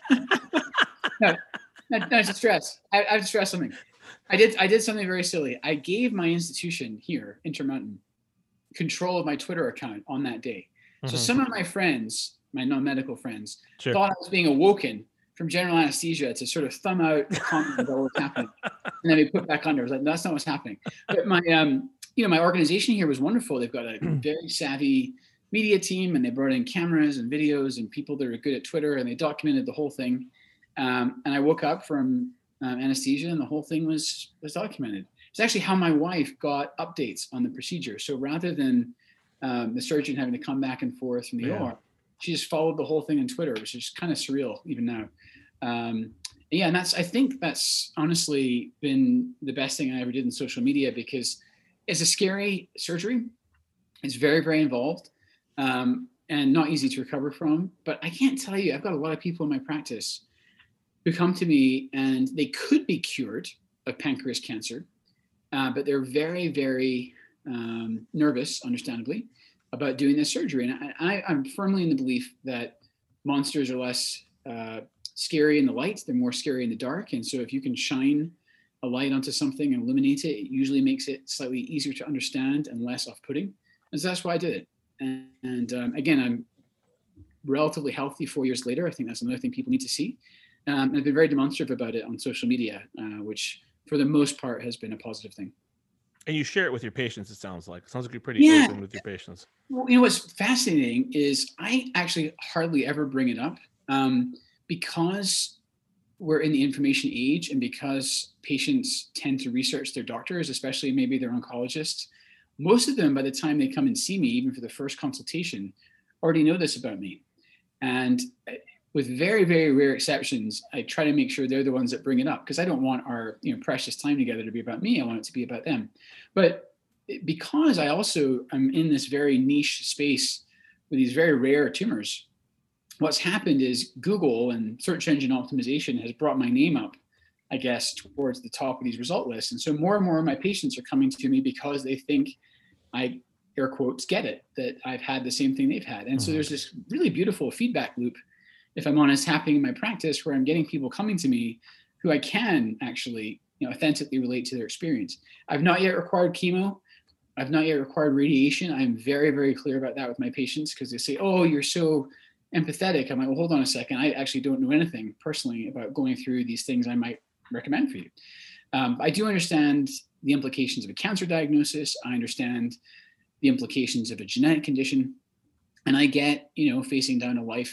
no, no, no, it's a stress. I, I have to stress something. I did I did something very silly. I gave my institution here, Intermountain, control of my Twitter account on that day. Mm-hmm. So some of my friends, my non-medical friends, sure. thought I was being awoken from general anesthesia to sort of thumb out the comment about what's happening, and then we put back under. I was like, that's not what's happening. But my, um, you know, my organization here was wonderful. They've got a very savvy media team, and they brought in cameras and videos and people that are good at Twitter, and they documented the whole thing. Um, and I woke up from um, anesthesia, and the whole thing was was documented. It's actually how my wife got updates on the procedure. So rather than um, the surgeon having to come back and forth from the yeah. O R, she just followed the whole thing on Twitter, which is kind of surreal even now. Um, yeah, and that's, I think that's honestly been the best thing I ever did in social media, because it's a scary surgery. It's very, very involved um, and not easy to recover from. But I can't tell you, I've got a lot of people in my practice who come to me and they could be cured of pancreas cancer, uh, but they're very, very um, nervous, understandably, about doing this surgery. And I, I'm firmly in the belief that monsters are less uh, scary in the light, they're more scary in the dark. And so if you can shine a light onto something and illuminate it, it usually makes it slightly easier to understand and less off-putting. And so that's why I did it. And, and um, again, I'm relatively healthy four years later. I think that's another thing people need to see. Um, and I've been very demonstrative about it on social media, uh, which for the most part has been a positive thing. And you share it with your patients, it sounds like. It sounds like you're pretty yeah. open with your patients. Well, you know, what's fascinating is I actually hardly ever bring it up um, because we're in the information age, and because patients tend to research their doctors, especially maybe their oncologists. Most of them, by the time they come and see me, even for the first consultation, already know this about me. And with very, very rare exceptions, I try to make sure they're the ones that bring it up, because I don't want our, you know, precious time together to be about me. I want it to be about them. But because I also am in this very niche space with these very rare tumors, what's happened is Google and search engine optimization has brought my name up, I guess, towards the top of these result lists. And so more and more of my patients are coming to me because they think I, air quotes, get it, that I've had the same thing they've had. And mm-hmm. so there's this really beautiful feedback loop, if I'm honest, happening in my practice, where I'm getting people coming to me who I can actually, you know, authentically relate to their experience. I've not yet required chemo. I've not yet required radiation. I'm very, very clear about that with my patients, because they say, oh, you're so empathetic. I'm like, well, hold on a second. I actually don't know anything personally about going through these things I might recommend for you. Um, I do understand the implications of a cancer diagnosis. I understand the implications of a genetic condition. And I get, you know, facing down a life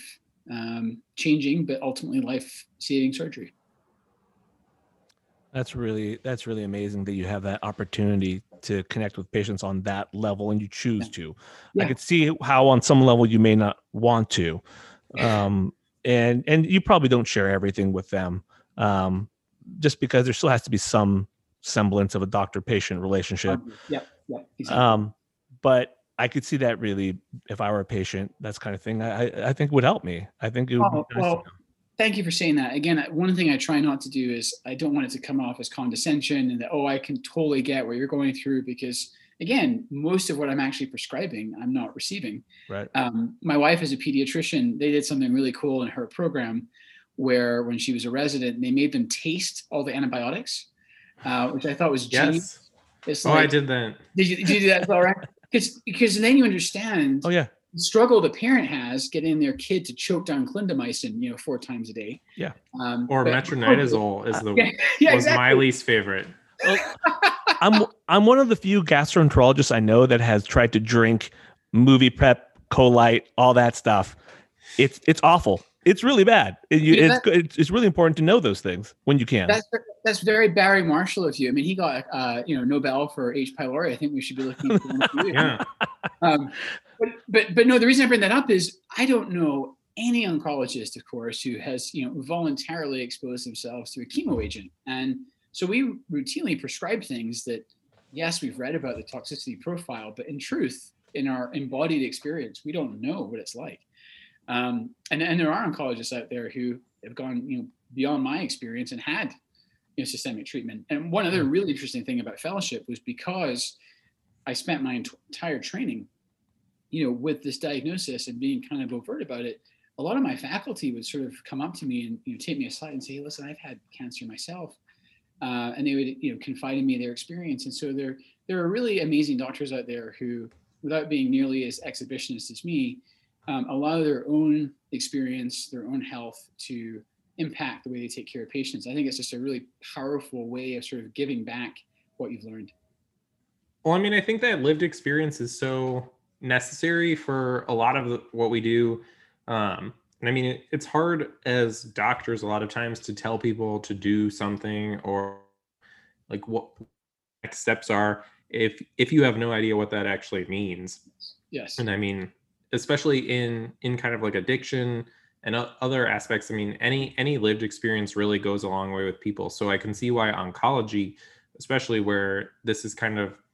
um, changing, but ultimately life-saving surgery. That's really that's really amazing that you have that opportunity to connect with patients on that level, and you choose Yeah. to. Yeah. I could see how on some level you may not want to, um, and and you probably don't share everything with them, um, just because there still has to be some semblance of a doctor-patient relationship. Yeah, yeah, exactly. Um, but I could see that really, if I were a patient, that's kind of thing. I I I think would help me. I think it would be Oh, nice to well, know. thank you for saying that. Again, one thing I try not to do is I don't want it to come off as condescension and that, oh, I can totally get what you're going through, because again, most of what I'm actually prescribing, I'm not receiving. Right. Um, my wife is a pediatrician. They did something really cool in her program where when she was a resident, they made them taste all the antibiotics, uh, which I thought was genius. Yes. It's Oh, like, I did that. Did you, did you do that as well, right? Because because then you understand Oh yeah. the struggle the parent has getting their kid to choke down clindamycin, you know, four times a day. Yeah. Um, Or but- metronidazole is the Yeah, yeah, was my exactly. least favorite. Well, I'm I'm one of the few gastroenterologists I know that has tried to drink movie prep, colite, all that stuff. It's it's awful. It's really bad. It, you, Yeah, it's that- good. It's, it's really important to know those things when you can. That's that's very Barry Marshall of you. I mean, he got uh, you know, Nobel for H. pylori. I think we should be looking into him too. Yeah. Um, but but but no, the reason I bring that up is I don't know any oncologist, of course, who has, you know, voluntarily exposed themselves to a chemo agent, and so we routinely prescribe things that, yes, we've read about the toxicity profile, but in truth, in our embodied experience, we don't know what it's like. Um, and and there are oncologists out there who have gone, you know, beyond my experience and had, you know, systemic treatment. And one other really interesting thing about fellowship was because I spent my entire training, you know, with this diagnosis and being kind of overt about it, a lot of my faculty would sort of come up to me and, you know, take me aside and say, hey, listen, I've had cancer myself. Uh, and they would, you know, confide in me their experience. And so there, there are really amazing doctors out there who, without being nearly as exhibitionist as me, um, allow their own experience, their own health to impact the way they take care of patients. I think it's just a really powerful way of sort of giving back what you've learned. Well, I mean, I think that lived experience is so necessary for a lot of the, what we do. Um, and I mean, it, it's hard as doctors a lot of times to tell people to do something or like what next steps are if if you have no idea what that actually means. Yes. And I mean, especially in in kind of like addiction and o- other aspects. I mean, any any lived experience really goes a long way with people. So I can see why oncology, especially where this is kind of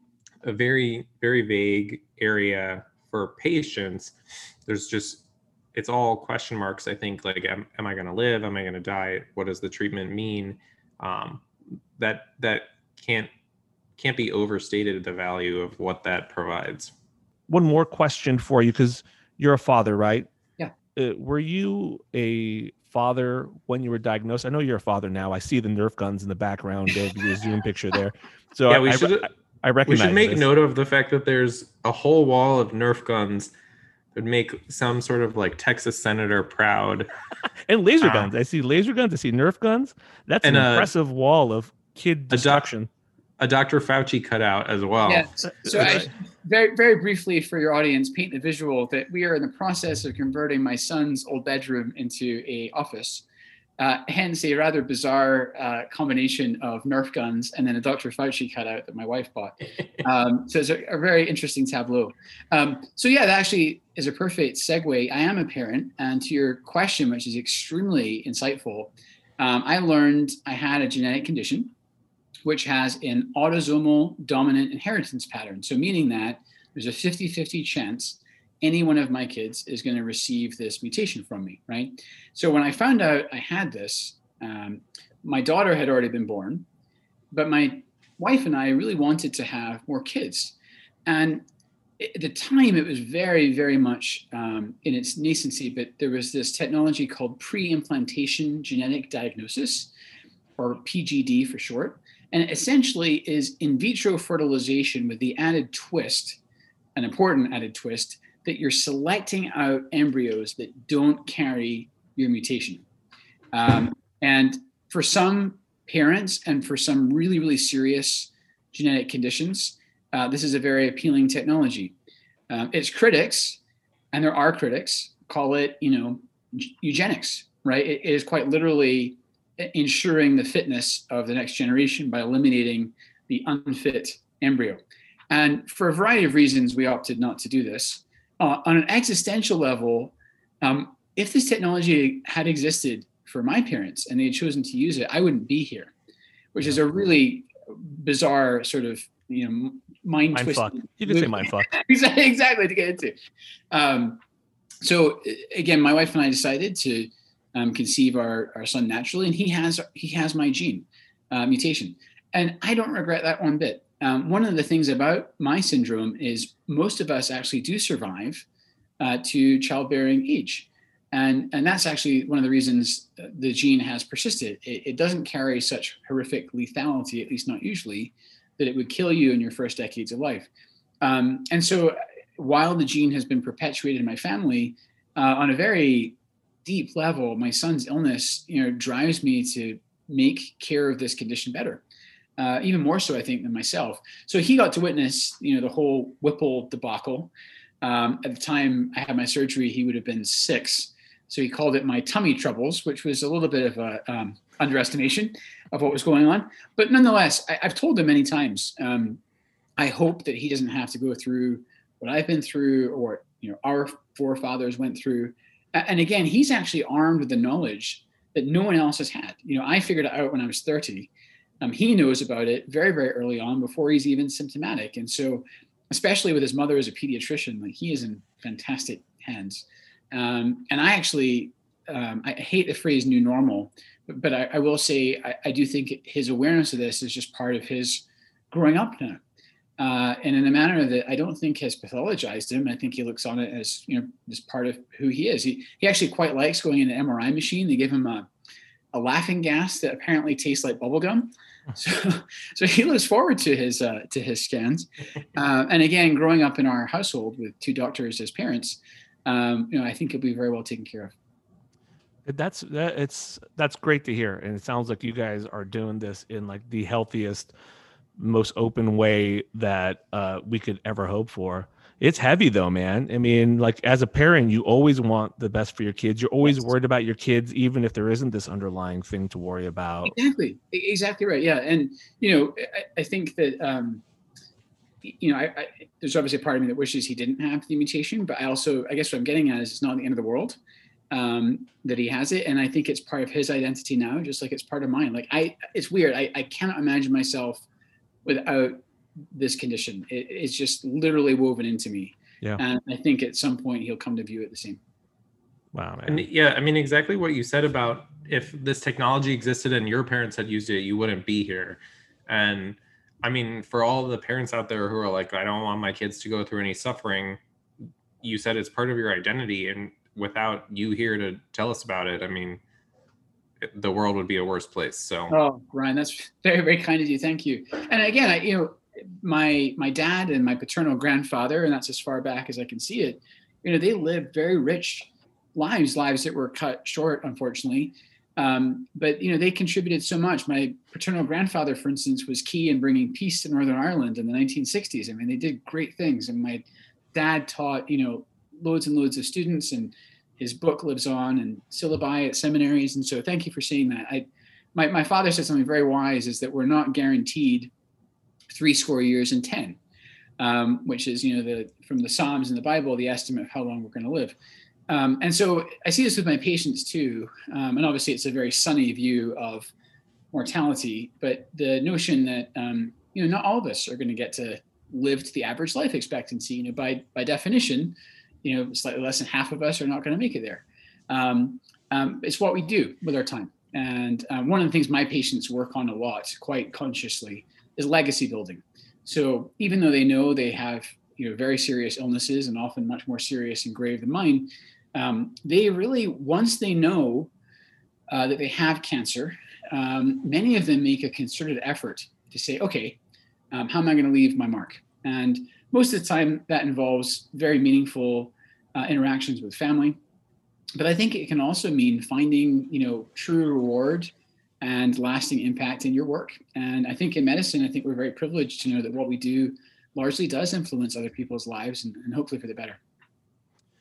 a very, very vague area for patients, there's just, it's all question marks. I think like, am, am I going to live? Am I going to die? What does the treatment mean? Um, that, that can't, can't be overstated, the value of what that provides. One more question for you, because you're a father, right? Yeah. Uh, were you a father when you were diagnosed? I know you're a father now. I see the Nerf guns in the background of your Zoom picture there. So Yeah, I, we I, should, I, I we recognize should make this. note of the fact that there's a whole wall of Nerf guns that would make some sort of like Texas senator proud. And laser Uh, guns. I see laser guns. I see Nerf guns. That's an and, uh, impressive wall of kid doc- destruction. a Doctor Fauci cutout as well. Yeah. So, so I, very, very briefly for your audience, paint the visual that we are in the process of converting my son's old bedroom into a office. Uh, hence a rather bizarre uh, combination of Nerf guns and then a Doctor Fauci cutout that my wife bought. Um, so it's a, a very interesting tableau. Um, so yeah, that actually is a perfect segue. I am a parent, and to your question, which is extremely insightful, um, I learned I had a genetic condition which has an autosomal dominant inheritance pattern. So meaning that there's a fifty fifty chance any one of my kids is going to receive this mutation from me, right? So when I found out I had this, um, my daughter had already been born, but my wife and I really wanted to have more kids. And at the time, it was very, very much um, in its nascency, but there was this technology called pre-implantation genetic diagnosis, or P G D for short. And it essentially is in vitro fertilization with the added twist, an important added twist, that you're selecting out embryos that don't carry your mutation. Um, and for some parents and for some really, really serious genetic conditions, uh, this is a very appealing technology. Um, its critics, and there are critics, call it, you know, eugenics, right? It, it is quite literally ensuring the fitness of the next generation by eliminating the unfit embryo. And for a variety of reasons, we opted not to do this. Uh, on an existential level, um, if this technology had existed for my parents and they had chosen to use it, I wouldn't be here, which is a really bizarre sort of, you know, mind, mind fuck. You could say mind fuck. exactly, exactly to get into. Um, so again, my wife and I decided to um, conceive our, our son naturally, and he has he has my gene uh, mutation, and I don't regret that one bit. Um, one of the things about my syndrome is most of us actually do survive uh, to childbearing age. And, and that's actually one of the reasons the gene has persisted. It, it doesn't carry such horrific lethality, at least not usually, that it would kill you in your first decades of life. Um, and so while the gene has been perpetuated in my family, uh, on a very deep level, my son's illness, you know, drives me to make care of this condition better. Uh, even more so, I think, than myself. So he got to witness, you know, the whole Whipple debacle. Um, at the time I had my surgery, he would have been six. So he called it my tummy troubles, which was a little bit of a um, underestimation of what was going on. But nonetheless, I, I've told him many times, um, I hope that he doesn't have to go through what I've been through or what, you know, our forefathers went through. And again, he's actually armed with the knowledge that no one else has had. You know, I figured it out when I was thirty. Um, he knows about it very, very early on before he's even symptomatic. And so, especially with his mother as a pediatrician, like he is in fantastic hands. Um, and I actually, um, I hate the phrase new normal, but, but I, I will say, I, I do think his awareness of this is just part of his growing up now. Uh, and in a manner that I don't think has pathologized him. I think he looks on it as, you know, as part of who he is. He, he actually quite likes going in an M R I machine. They give him a, a laughing gas that apparently tastes like bubblegum. So, so he looks forward to his uh, to his scans. Uh, and again, growing up in our household with two doctors as parents, um, you know, I think he'll be very well taken care of. That's that. It's that's great to hear, and it sounds like you guys are doing this in like the healthiest, most open way that uh, we could ever hope for. It's heavy though, man. I mean, like as a parent, you always want the best for your kids. You're always yes. worried about your kids, even if there isn't this underlying thing to worry about. Exactly. Exactly right. Yeah. And, you know, I, I think that, um, you know, I, I, there's obviously a part of me that wishes he didn't have the mutation, but I also, I guess what I'm getting at is it's not the end of the world um, that he has it. And I think it's part of his identity now, just like it's part of mine. Like I, it's weird. I, I cannot imagine myself without this condition. It, it's just literally woven into me. Yeah. And I think at some point he'll come to view it the same. Wow, man. And yeah, I mean, exactly what you said about if this technology existed and your parents had used it, you wouldn't be here. And I mean, for all the parents out there who are like, I don't want my kids to go through any suffering, you said it's part of your identity. And without you here to tell us about it, I mean, the world would be a worse place. So, oh, Ryan, that's very, very kind of you. Thank you. And again, I, you know, my my dad and my paternal grandfather, and that's as far back as I can see it, you know, they lived very rich lives, lives that were cut short, unfortunately. Um, but, you know, they contributed so much. My paternal grandfather, for instance, was key in bringing peace to Northern Ireland in the nineteen sixties. I mean, they did great things. And my dad taught, you know, loads and loads of students, and his book lives on and syllabi at seminaries. And so thank you for saying that. I, my, my father said something very wise, is that we're not guaranteed three score years and ten, um, which is, you know, the from the Psalms and the Bible, the estimate of how long we're going to live. Um, and so I see this with my patients too. Um, and obviously it's a very sunny view of mortality, but the notion that, um, you know, not all of us are going to get to live to the average life expectancy. You know, by, by definition, you know, slightly less than half of us are not going to make it there. Um, um, it's what we do with our time. And um, one of the things my patients work on a lot, quite consciously, is legacy building. So even though they know they have, you know, very serious illnesses and often much more serious and grave than mine, um, they really, once they know uh, that they have cancer, um, many of them make a concerted effort to say, okay, um, how am I going to leave my mark? And most of the time that involves very meaningful uh, interactions with family. But I think it can also mean finding, you know, true reward and lasting impact in your work. And I think in medicine, I think we're very privileged to know that what we do largely does influence other people's lives, and, and hopefully for the better.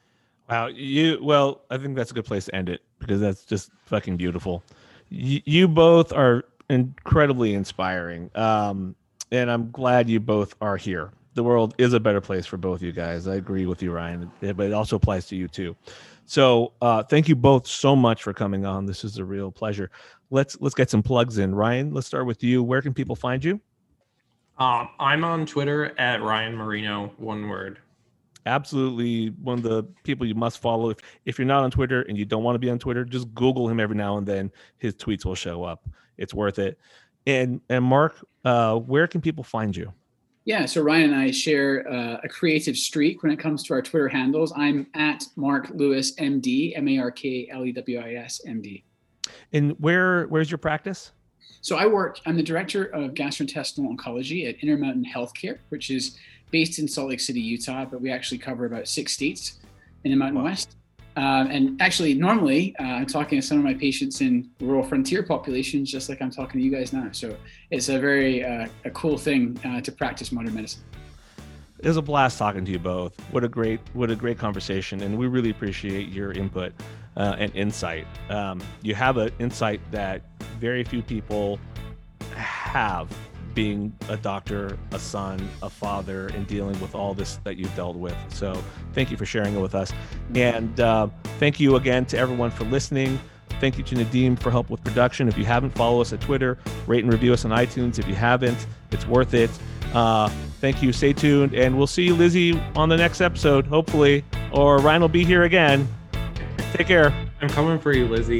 Wow, you well, I think that's a good place to end it because that's just fucking beautiful. You, you both are incredibly inspiring, um, and I'm glad you both are here. The world is a better place for both you guys. I agree with you, Ryan, but it also applies to you too. So, uh, thank you both so much for coming on. This is a real pleasure. Let's let's get some plugs in. Ryan, let's start with you. Where can people find you? Um, I'm on Twitter at Ryan Marino, one word. Absolutely one of the people you must follow. If if you're not on Twitter and you don't want to be on Twitter, just Google him every now and then. His tweets will show up. It's worth it. And and Mark, uh, where can people find you? Yeah, so Ryan and I share uh, a creative streak when it comes to our Twitter handles. I'm at Mark Lewis M D, M A R K L E W I S M D. And where where's your practice? So I work, I'm the director of gastrointestinal oncology at Intermountain Healthcare, which is based in Salt Lake City, Utah, but we actually cover about six states in the Mountain Wow. West. Um, and actually, normally, uh, I'm talking to some of my patients in rural frontier populations, just like I'm talking to you guys now. So it's a very uh, a cool thing uh, to practice modern medicine. It was a blast talking to you both. What a great what a great conversation, and we really appreciate your input uh, and insight. Um, you have an insight that very few people have, being a doctor, a son, a father, and dealing with all this that you've dealt with. So thank you for sharing it with us. And uh, thank you again to everyone for listening. Thank you to Nadim for help with production. If you haven't, follow us at Twitter, rate and review us on iTunes. If you haven't, it's worth it. Uh, thank you. Stay tuned. And we'll see you, Lizzie, on the next episode, hopefully. Or Ryan will be here again. Take care. I'm coming for you, Lizzie.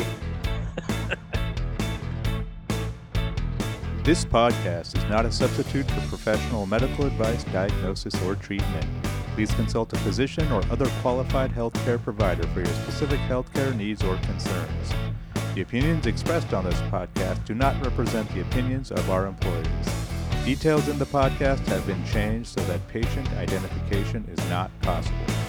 This podcast is not a substitute for professional medical advice, diagnosis, or treatment. Please consult a physician or other qualified healthcare provider for your specific healthcare needs or concerns. The opinions expressed on this podcast do not represent the opinions of our employees. Details in the podcast have been changed so that patient identification is not possible.